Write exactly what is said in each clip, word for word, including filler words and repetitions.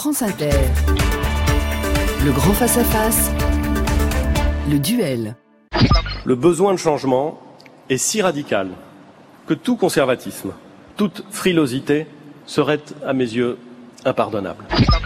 France Inter. Le grand face-à-face, le duel. Le besoin de changement est si radical que tout conservatisme, toute frilosité serait, à mes yeux, impardonnable.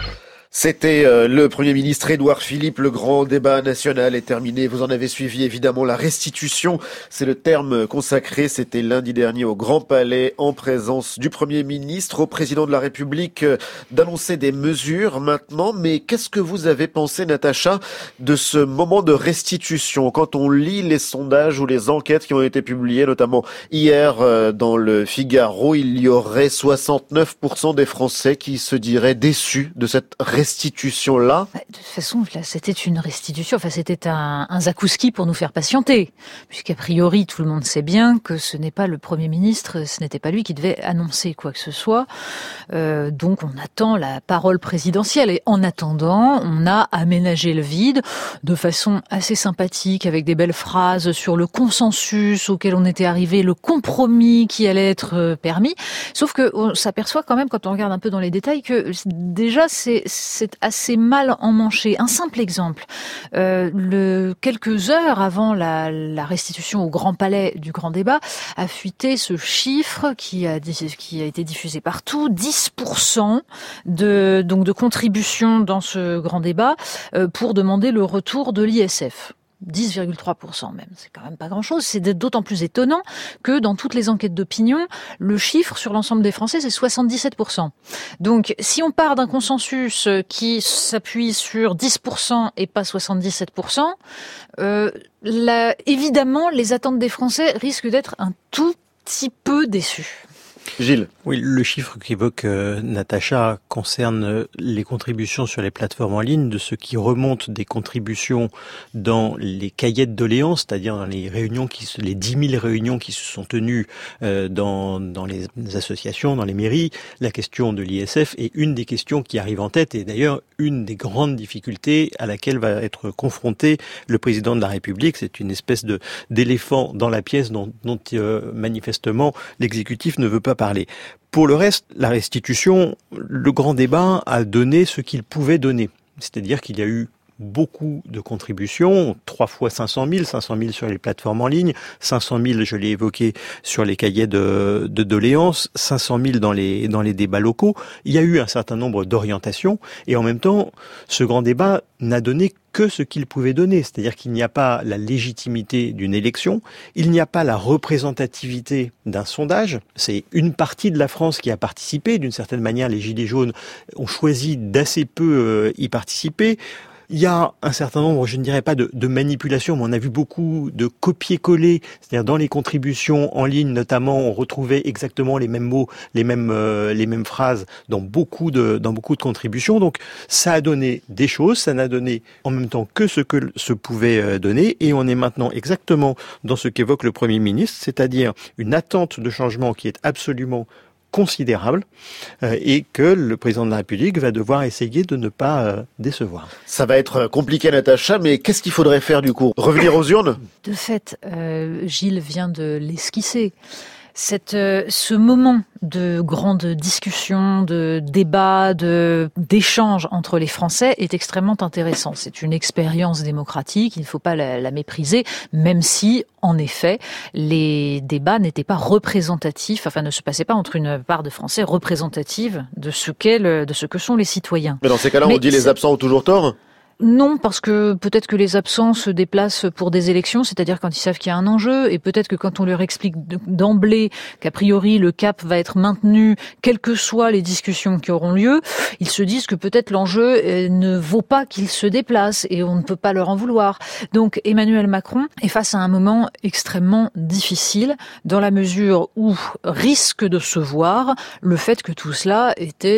C'était euh, le Premier ministre Édouard Philippe. Le grand débat national est terminé. Vous en avez suivi évidemment la restitution. C'est le terme consacré. C'était lundi dernier au Grand Palais en présence du Premier ministre, au Président de la République euh, d'annoncer des mesures maintenant. Mais qu'est-ce que vous avez pensé, Natacha, de ce moment de restitution? Quand on lit les sondages ou les enquêtes qui ont été publiées, notamment hier euh, dans le Figaro, il y aurait soixante-neuf pour cent des Français qui se diraient déçus de cette restitution. restitution-là. De toute façon, là, c'était une restitution, enfin c'était un, un zakouski pour nous faire patienter, puisqu'a priori tout le monde sait bien que ce n'est pas le Premier ministre, ce n'était pas lui qui devait annoncer quoi que ce soit. Euh, donc on attend la parole présidentielle et en attendant, on a aménagé le vide de façon assez sympathique avec des belles phrases sur le consensus auquel on était arrivé, le compromis qui allait être permis. Sauf que on s'aperçoit quand même quand on regarde un peu dans les détails que déjà c'est c'est assez mal emmanché. Un simple exemple, euh, le, quelques heures avant la, la restitution au Grand Palais du Grand Débat, a fuité ce chiffre qui a, qui a été diffusé partout, dix pour cent de, donc de contribution dans ce Grand Débat euh, pour demander le retour de l'I S F. dix virgule trois pour cent même, c'est quand même pas grand-chose. C'est d'autant plus étonnant que dans toutes les enquêtes d'opinion, le chiffre sur l'ensemble des Français, c'est soixante-dix-sept pour cent. Donc, si on part d'un consensus qui s'appuie sur dix pour cent et pas soixante-dix-sept pour cent, euh, là, évidemment, les attentes des Français risquent d'être un tout petit peu déçues. Gilles. Oui, le chiffre qu'évoque euh, Natacha concerne euh, les contributions sur les plateformes en ligne, de ce qui remonte des contributions dans les cahiers de doléances, c'est-à-dire dans les réunions qui, les dix mille réunions qui se sont tenues euh, dans, dans les associations, dans les mairies. La question de l'I S F est une des questions qui arrive en tête et d'ailleurs une des grandes difficultés à laquelle va être confronté le président de la République. C'est une espèce de d'éléphant dans la pièce dont, dont euh, manifestement l'exécutif ne veut pas parler. Pour le reste, la restitution, le grand débat a donné ce qu'il pouvait donner. C'est-à-dire qu'il y a eu beaucoup de contributions, trois fois cinq cent mille, cinq cent mille sur les plateformes en ligne, cinq cent mille, je l'ai évoqué, sur les cahiers de, de doléances, cinq cent mille dans les, dans les débats locaux. Il y a eu un certain nombre d'orientations et en même temps, ce grand débat n'a donné que ce qu'il pouvait donner. C'est-à-dire qu'il n'y a pas la légitimité d'une élection, il n'y a pas la représentativité d'un sondage. C'est une partie de la France qui a participé. D'une certaine manière, les Gilets jaunes ont choisi d'assez peu euh, y participer. Il y a un certain nombre, je ne dirais pas de, de manipulation, mais on a vu beaucoup de copier-coller, c'est-à-dire dans les contributions en ligne notamment, on retrouvait exactement les mêmes mots, les mêmes euh, les mêmes phrases dans beaucoup de dans beaucoup de contributions. Donc ça a donné des choses, ça n'a donné en même temps que ce que se pouvait donner, et on est maintenant exactement dans ce qu'évoque le Premier ministre, c'est-à-dire une attente de changement qui est absolument considérable euh, et que le président de la République va devoir essayer de ne pas euh, décevoir. Ça va être compliqué, Natacha, mais qu'est-ce qu'il faudrait faire du coup? Revenir aux urnes? De fait, euh, Gilles vient de l'esquisser. Cette, euh, ce moment de grande discussion, de débat, de d'échange entre les Français est extrêmement intéressant. C'est une expérience démocratique, il ne faut pas la, la mépriser, même si, en effet, les débats n'étaient pas représentatifs, enfin ne se passaient pas entre une part de Français représentative de ce qu'est le, de ce que sont les citoyens. Mais dans ces cas-là, Mais on dit les absents ont toujours tort? Non, parce que peut-être que les absents se déplacent pour des élections, c'est-à-dire quand ils savent qu'il y a un enjeu, et peut-être que quand on leur explique d'emblée qu'a priori le cap va être maintenu, quelles que soient les discussions qui auront lieu, ils se disent que peut-être l'enjeu ne vaut pas qu'ils se déplacent, et on ne peut pas leur en vouloir. Donc Emmanuel Macron est face à un moment extrêmement difficile, dans la mesure où risque de se voir le fait que tout cela était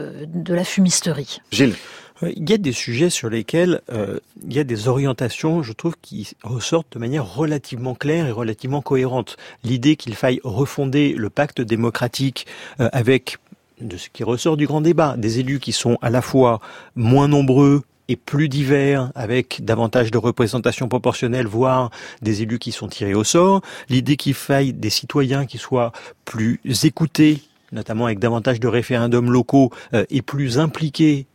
de la fumisterie. Gilles. Il y a des sujets sur lesquels euh, il y a des orientations, je trouve, qui ressortent de manière relativement claire et relativement cohérente. L'idée qu'il faille refonder le pacte démocratique euh, avec, de ce qui ressort du grand débat, des élus qui sont à la fois moins nombreux et plus divers, avec davantage de représentation proportionnelle, voire des élus qui sont tirés au sort. L'idée qu'il faille des citoyens qui soient plus écoutés, notamment avec davantage de référendums locaux, euh, et plus impliqués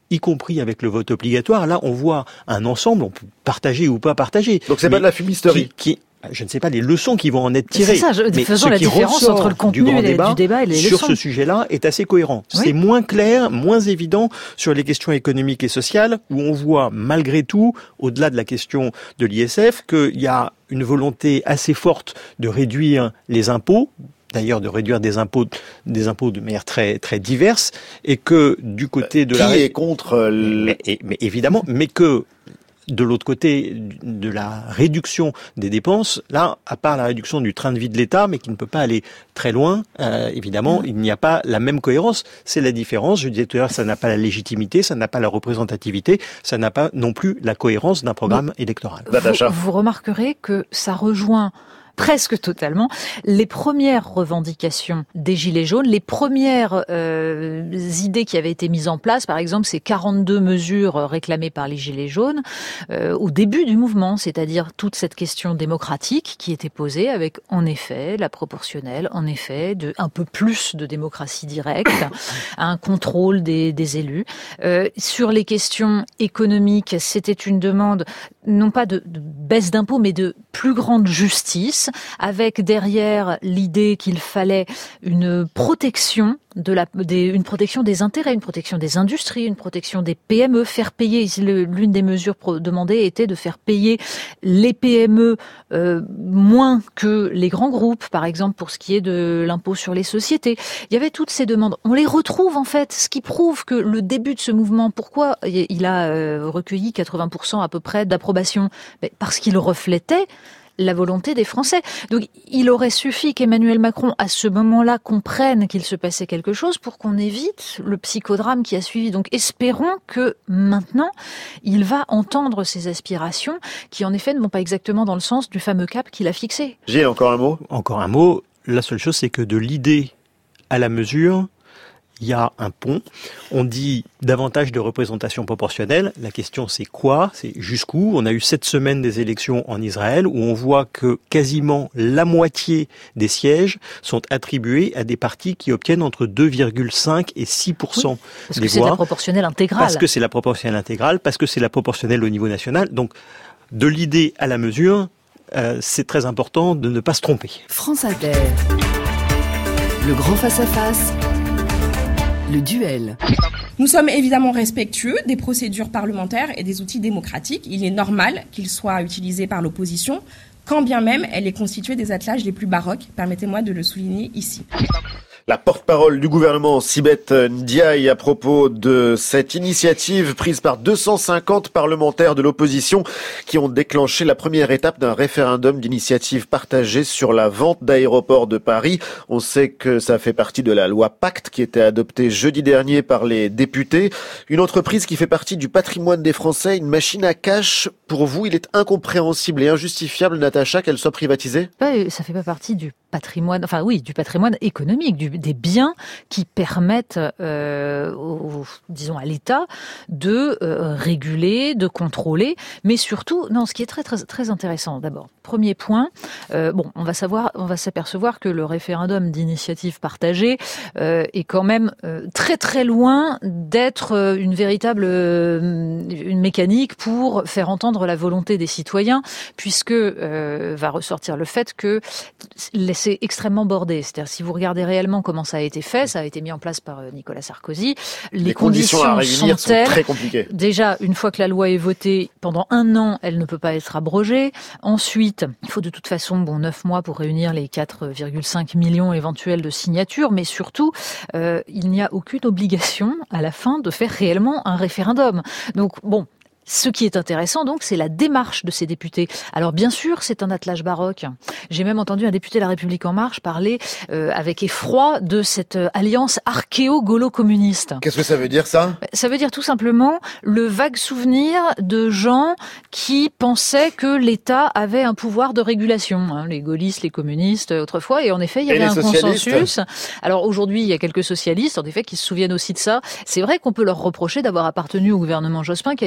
y compris avec le vote obligatoire. Là, on voit un ensemble, on peut partager ou pas partager. Donc c'est pas de la fumisterie. Qui, qui, je ne sais pas les leçons qui vont en être tirées. C'est ça, je, mais faisons ce la qui différence entre le contenu du, grand et les, débat, du débat et les sur leçons. ce sujet-là est assez cohérent. Oui. C'est moins clair, moins évident sur les questions économiques et sociales, où on voit malgré tout, au-delà de la question de l'I S F, qu'il y a une volonté assez forte de réduire les impôts, d'ailleurs de réduire des impôts, des impôts de manière très très diverse, et que du côté de Qui la... est contre... Le... Mais, mais, mais évidemment, mais que... de l'autre côté de la réduction des dépenses, là, à part la réduction du train de vie de l'État, mais qui ne peut pas aller très loin, euh, évidemment, il n'y a pas la même cohérence. C'est la différence. Je disais tout à l'heure, ça n'a pas la légitimité, ça n'a pas la représentativité, ça n'a pas non plus la cohérence d'un programme mais électoral. Vous, vous remarquerez que ça rejoint presque totalement les premières revendications des Gilets jaunes, les premières euh, idées qui avaient été mises en place, par exemple ces quarante-deux mesures réclamées par les Gilets jaunes euh, au début du mouvement, c'est-à-dire toute cette question démocratique qui était posée avec en effet la proportionnelle, en effet de un peu plus de démocratie directe, un contrôle des, des élus. Euh, sur les questions économiques, c'était une demande non pas de, de baisse d'impôts, mais de plus grande justice, avec derrière l'idée qu'il fallait une protection de la, des, une protection des intérêts, une protection des industries, une protection des P M E, faire payer. L'une des mesures demandées était de faire payer les P M E euh, moins que les grands groupes, par exemple pour ce qui est de l'impôt sur les sociétés. Il y avait toutes ces demandes. On les retrouve en fait, ce qui prouve que le début de ce mouvement, pourquoi il a euh, recueilli quatre-vingts pour cent à peu près d'approbation ? Mais parce qu'il reflétait la volonté des Français. Donc, il aurait suffi qu'Emmanuel Macron, à ce moment-là, comprenne qu'il se passait quelque chose pour qu'on évite le psychodrame qui a suivi. Donc, espérons que maintenant, il va entendre ses aspirations qui, en effet, ne vont pas exactement dans le sens du fameux cap qu'il a fixé. Gilles, encore un mot ? Encore un mot. La seule chose, c'est que de l'idée à la mesure, il y a un pont. On dit davantage de représentation proportionnelle. La question, c'est quoi ? C'est jusqu'où ? On a eu cette semaine des élections en Israël où on voit que quasiment la moitié des sièges sont attribués à des partis qui obtiennent entre deux virgule cinq et six pour cent oui, des voix. Parce que c'est la proportionnelle intégrale. Parce que c'est la proportionnelle intégrale, parce que c'est la proportionnelle au niveau national. Donc, de l'idée à la mesure, euh, c'est très important de ne pas se tromper. France Inter. Le grand face-à-face. Le duel. Nous sommes évidemment respectueux des procédures parlementaires et des outils démocratiques. Il est normal qu'ils soient utilisés par l'opposition, quand bien même elle est constituée des attelages les plus baroques. Permettez-moi de le souligner ici. La porte-parole du gouvernement, Sibeth Ndiaye, à propos de cette initiative prise par deux cent cinquante parlementaires de l'opposition qui ont déclenché la première étape d'un référendum d'initiative partagée sur la vente d'aéroports de Paris. On sait que ça fait partie de la loi Pacte qui était adoptée jeudi dernier par les députés. Une entreprise qui fait partie du patrimoine des Français, une machine à cash. Pour vous, il est incompréhensible et injustifiable, Natacha, qu'elle soit privatisée ? Ça fait pas partie du patrimoine, enfin oui, du patrimoine économique, du, des biens qui permettent, euh, au, disons, à l'État de euh, réguler, de contrôler, mais surtout, non, ce qui est très très très intéressant. D'abord, premier point, euh, bon, on va savoir, on va s'apercevoir que le référendum d'initiative partagée euh, est quand même euh, très très loin d'être euh, une véritable euh, une mécanique pour faire entendre la volonté des citoyens, puisque euh, va ressortir le fait que c'est extrêmement bordé. C'est-à-dire, si vous regardez réellement comment ça a été fait, ça a été mis en place par Nicolas Sarkozy. Les, Les conditions, conditions à réunir sont, sont très compliquées. Déjà, une fois que la loi est votée, pendant un an, elle ne peut pas être abrogée. Ensuite, il faut de toute façon, bon, neuf mois pour réunir les quatre virgule cinq millions éventuels de signatures, mais surtout, euh, il n'y a aucune obligation à la fin de faire réellement un référendum. Donc, bon, ce qui est intéressant, donc, c'est la démarche de ces députés. Alors, bien sûr, c'est un attelage baroque. J'ai même entendu un député de La République En Marche parler euh, avec effroi de cette euh, alliance archéo-gaulo-communiste. Qu'est-ce que ça veut dire, ça ? Ça veut dire tout simplement le vague souvenir de gens qui pensaient que l'État avait un pouvoir de régulation. Hein, les gaullistes, les communistes, autrefois. Et en effet, il y avait un consensus. Alors, aujourd'hui, il y a quelques socialistes, en effet, qui se souviennent aussi de ça. C'est vrai qu'on peut leur reprocher d'avoir appartenu au gouvernement Jospin, qui a été celui qui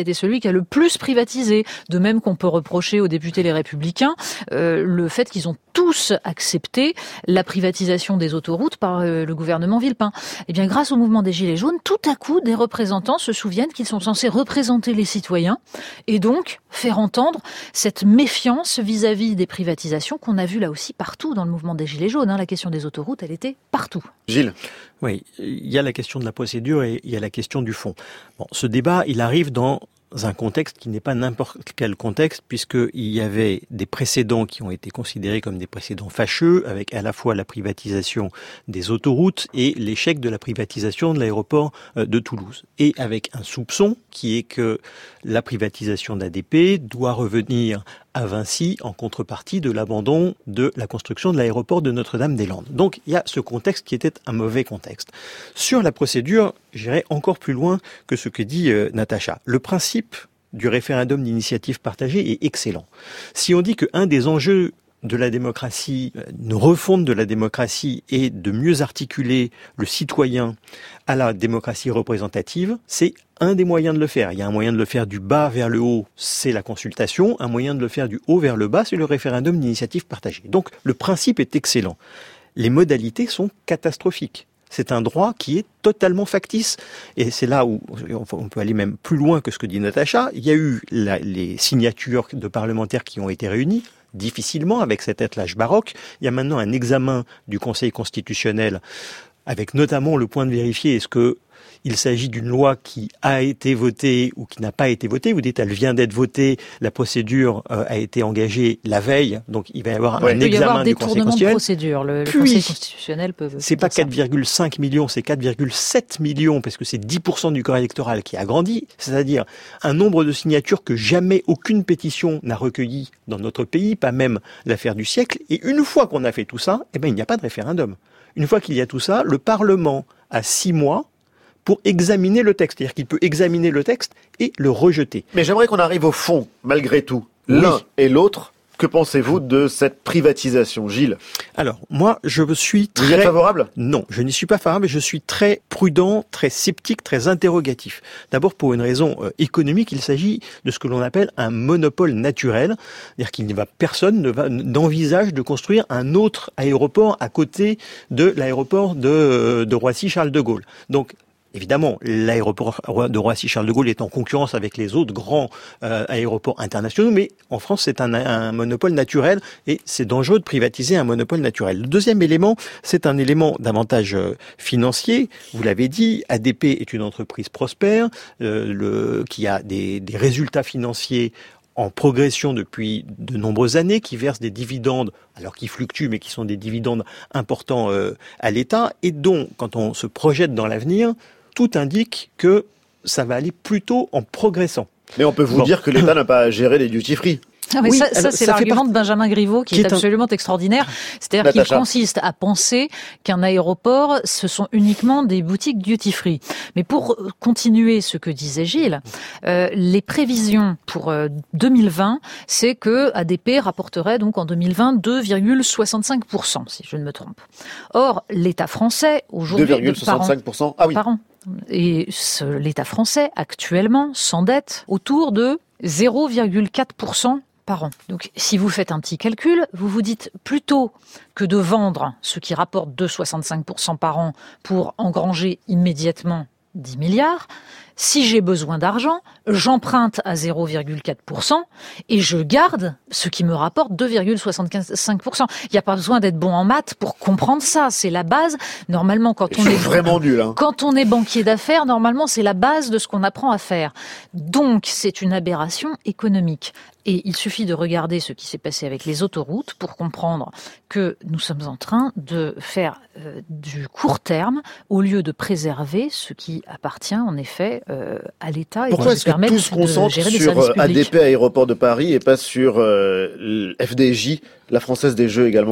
qui a le plus privatisé. De même qu'on peut reprocher aux députés Les Républicains euh, le fait qu'ils ont tous accepté la privatisation des autoroutes par euh, le gouvernement Villepin. Eh bien, grâce au mouvement des Gilets jaunes, tout à coup, des représentants se souviennent qu'ils sont censés représenter les citoyens et donc faire entendre cette méfiance vis-à-vis des privatisations qu'on a vu là aussi partout dans le mouvement des Gilets jaunes. Hein. La question des autoroutes, elle était partout. Gilles. Oui, il y a la question de la procédure et il y a la question du fond. Bon, ce débat, il arrive dans un contexte qui n'est pas n'importe quel contexte, puisqu'il y avait des précédents qui ont été considérés comme des précédents fâcheux, avec à la fois la privatisation des autoroutes et l'échec de la privatisation de l'aéroport de Toulouse. Et avec un soupçon qui est que la privatisation d'A D P doit revenir à Vinci en contrepartie de l'abandon de la construction de l'aéroport de Notre-Dame-des-Landes. Donc il y a ce contexte qui était un mauvais contexte. Sur la procédure, j'irai encore plus loin que ce que dit euh, Natacha. Le principe du référendum d'initiative partagée est excellent. Si on dit qu'un des enjeux de la démocratie, une refonte de la démocratie est de mieux articuler le citoyen à la démocratie représentative, c'est un des moyens de le faire. Il y a un moyen de le faire du bas vers le haut, c'est la consultation. Un moyen de le faire du haut vers le bas, c'est le référendum d'initiative partagée. Donc le principe est excellent. Les modalités sont catastrophiques. C'est un droit qui est totalement factice. Et c'est là où on peut aller même plus loin que ce que dit Natacha. Il y a eu la, les signatures de parlementaires qui ont été réunies, difficilement, avec cet attelage baroque. Il y a maintenant un examen du Conseil constitutionnel, avec notamment le point de vérifier est-ce que il s'agit d'une loi qui a été votée ou qui n'a pas été votée. Vous dites, elle vient d'être votée, la procédure euh, a été engagée la veille, donc il va y avoir ouais, un examen du Conseil constitutionnel. Il peut y avoir détournement de procédure. Le, le Conseil constitutionnel peut... C'est pas quatre virgule cinq millions, c'est quatre virgule sept millions, parce que c'est dix pour cent du corps électoral qui a grandi, c'est-à-dire un nombre de signatures que jamais aucune pétition n'a recueilli dans notre pays, pas même l'affaire du siècle. Et une fois qu'on a fait tout ça, eh ben, il n'y a pas de référendum. Une fois qu'il y a tout ça, le Parlement a six mois pour examiner le texte. C'est-à-dire qu'il peut examiner le texte et le rejeter. Mais j'aimerais qu'on arrive au fond, malgré tout. Oui. L'un et l'autre, que pensez-vous de cette privatisation, Gilles? Alors, moi, je suis très... Vous y êtes favorable? Non, je n'y suis pas favorable, mais je suis très prudent, très sceptique, très interrogatif. D'abord, pour une raison euh, économique, il s'agit de ce que l'on appelle un monopole naturel. C'est-à-dire qu'il ne va, personne ne va, n'envisage de construire un autre aéroport à côté de l'aéroport de, de Roissy-Charles de Gaulle. Donc, évidemment, l'aéroport de Roissy-Charles de Gaulle est en concurrence avec les autres grands euh, aéroports internationaux, mais en France, c'est un, un monopole naturel et c'est dangereux de privatiser un monopole naturel. Le deuxième élément, c'est un élément d'avantage euh, financier. Vous l'avez dit, A D P est une entreprise prospère euh, le, qui a des, des résultats financiers en progression depuis de nombreuses années, qui versent des dividendes, alors qui fluctuent, mais qui sont des dividendes importants euh, à l'État, et dont, quand on se projette dans l'avenir, tout indique que ça va aller plutôt en progressant. Mais on peut vous bon. dire que l'État n'a pas à gérer les duty-free. Ah mais oui, ça, ça alors, c'est ça l'argument part... de Benjamin Griveaux qui, qui est, est absolument un... extraordinaire. C'est-à-dire Natacha. qu'il consiste à penser qu'un aéroport, ce sont uniquement des boutiques duty-free. Mais pour continuer ce que disait Gilles, euh, les prévisions pour euh, deux mille vingt, c'est que A D P rapporterait donc en deux mille vingt deux virgule soixante-cinq pour cent, si je ne me trompe. Or, l'État français, aujourd'hui... deux virgule soixante-cinq pour cent Ah oui. Par an. Et ce, l'État français, actuellement, s'endette autour de zéro virgule quatre pour cent par an. Donc, si vous faites un petit calcul, vous vous dites plutôt que de vendre ce qui rapporte deux virgule soixante-cinq pour cent par an pour engranger immédiatement dix milliards, si j'ai besoin d'argent, j'emprunte à zéro virgule quatre pour cent et je garde ce qui me rapporte deux virgule soixante-cinq pour cent. Il n'y a pas besoin d'être bon en maths pour comprendre ça. C'est la base. Normalement, quand on est vraiment nul, hein. Quand on est banquier d'affaires, normalement, c'est la base de ce qu'on apprend à faire. Donc, c'est une aberration économique. Et il suffit de regarder ce qui s'est passé avec les autoroutes pour comprendre que nous sommes en train de faire euh, du court terme au lieu de préserver ce qui appartient en effet euh, à l'État. Pourquoi est-ce que tout se concentre sur A D P Aéroport de Paris et pas sur euh, F D J, la Française des Jeux également ?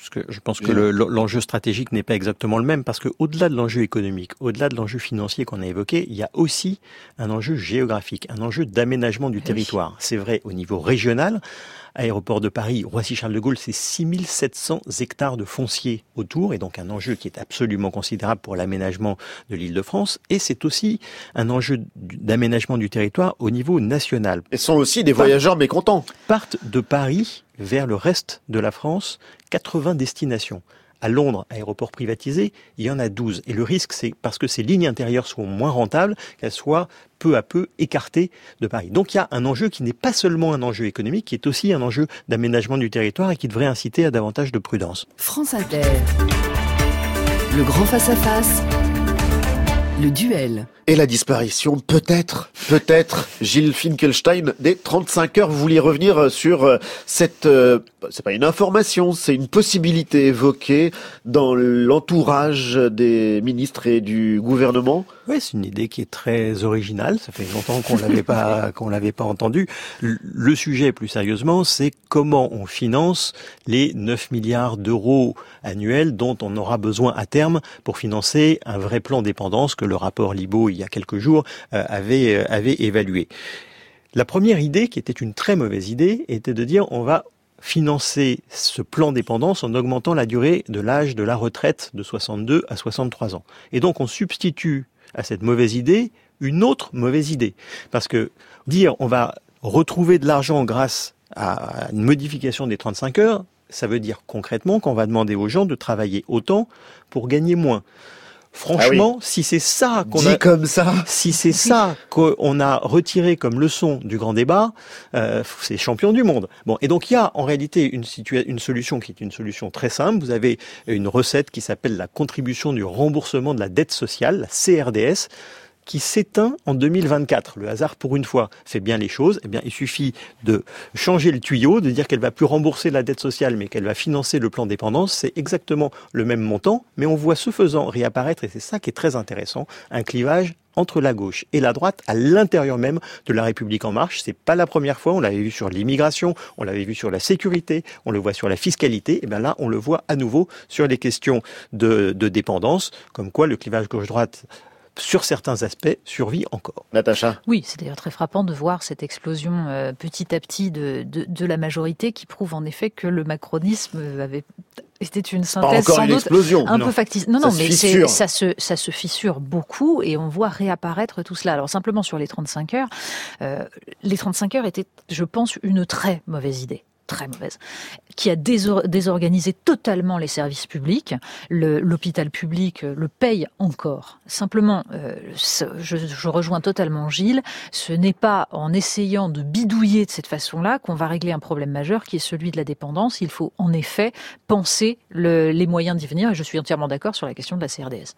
Parce que je pense que le, l'enjeu stratégique n'est pas exactement le même, parce que au-delà de l'enjeu économique, au-delà de l'enjeu financier qu'on a évoqué, il y a aussi un enjeu géographique, un enjeu d'aménagement du territoire. C'est vrai au niveau régional. Aéroport de Paris, Roissy-Charles de Gaulle, c'est six mille sept cents hectares de foncier autour, et donc un enjeu qui est absolument considérable pour l'aménagement de l'Île-de-France. Et c'est aussi un enjeu d'aménagement du territoire au niveau national. Et sont aussi des voyageurs mécontents. Partent de Paris vers le reste de la France, quatre-vingts destinations. À Londres, aéroport privatisé, il y en a douze. Et le risque, c'est parce que ces lignes intérieures sont moins rentables, qu'elles soient peu à peu écartées de Paris. Donc il y a un enjeu qui n'est pas seulement un enjeu économique, qui est aussi un enjeu d'aménagement du territoire et qui devrait inciter à davantage de prudence. France Inter. Le grand face-à-face. Le duel. Et la disparition, peut-être, peut-être, Gilles Finkelstein, des trente-cinq heures. Vous vouliez revenir sur cette, euh, c'est pas une information, c'est une possibilité évoquée dans l'entourage des ministres et du gouvernement. Oui, c'est une idée qui est très originale. Ça fait longtemps qu'on l'avait pas, qu'on l'avait pas entendue. Le sujet, plus sérieusement, c'est comment on finance les neuf milliards d'euros annuels dont on aura besoin à terme pour financer un vrai plan dépendance que le rapport Libault, il y a quelques jours, euh, avait, euh, avait évalué. La première idée, qui était une très mauvaise idée, était de dire on va financer ce plan dépendance en augmentant la durée de l'âge de la retraite de soixante-deux à soixante-trois ans. Et donc on substitue à cette mauvaise idée une autre mauvaise idée. Parce que dire on va retrouver de l'argent grâce à une modification des trente-cinq heures, ça veut dire concrètement qu'on va demander aux gens de travailler autant pour gagner moins. Franchement, ah oui. si c'est ça qu'on Dit a, comme ça, si c'est ça qu'on a retiré comme leçon du grand débat, euh, c'est champion du monde. Bon, et donc il y a en réalité une, situa- une solution qui est une solution très simple. Vous avez une recette qui s'appelle la contribution du remboursement de la dette sociale, la C R D S, qui s'éteint en deux mille vingt-quatre. Le hasard, pour une fois, fait bien les choses. Eh bien, il suffit de changer le tuyau, de dire qu'elle va plus rembourser la dette sociale, mais qu'elle va financer le plan dépendance. C'est exactement le même montant, mais on voit ce faisant réapparaître, et c'est ça qui est très intéressant, un clivage entre la gauche et la droite à l'intérieur même de la République en marche. C'est pas la première fois. On l'avait vu sur l'immigration, on l'avait vu sur la sécurité, on le voit sur la fiscalité. Et bien là, on le voit à nouveau sur les questions de, de dépendance, comme quoi le clivage gauche-droite sur certains aspects, survit encore. Natacha. Oui, c'est d'ailleurs très frappant de voir cette explosion euh, petit à petit de, de, de la majorité qui prouve en effet que le macronisme avait été une synthèse pas encore sans une doute explosion. un non. peu factice. Non, ça non, mais c'est, ça, se, ça se fissure beaucoup et on voit réapparaître tout cela. Alors simplement sur les trente-cinq heures, euh, les trente-cinq heures étaient, je pense, une très mauvaise idée. Très mauvaise, qui a désor- désorganisé totalement les services publics. Le, l'hôpital public le paye encore. Simplement, euh, je, je rejoins totalement Gilles, ce n'est pas en essayant de bidouiller de cette façon-là qu'on va régler un problème majeur qui est celui de la dépendance. Il faut en effet penser le, les moyens d'y venir et je suis entièrement d'accord sur la question de la C R D S.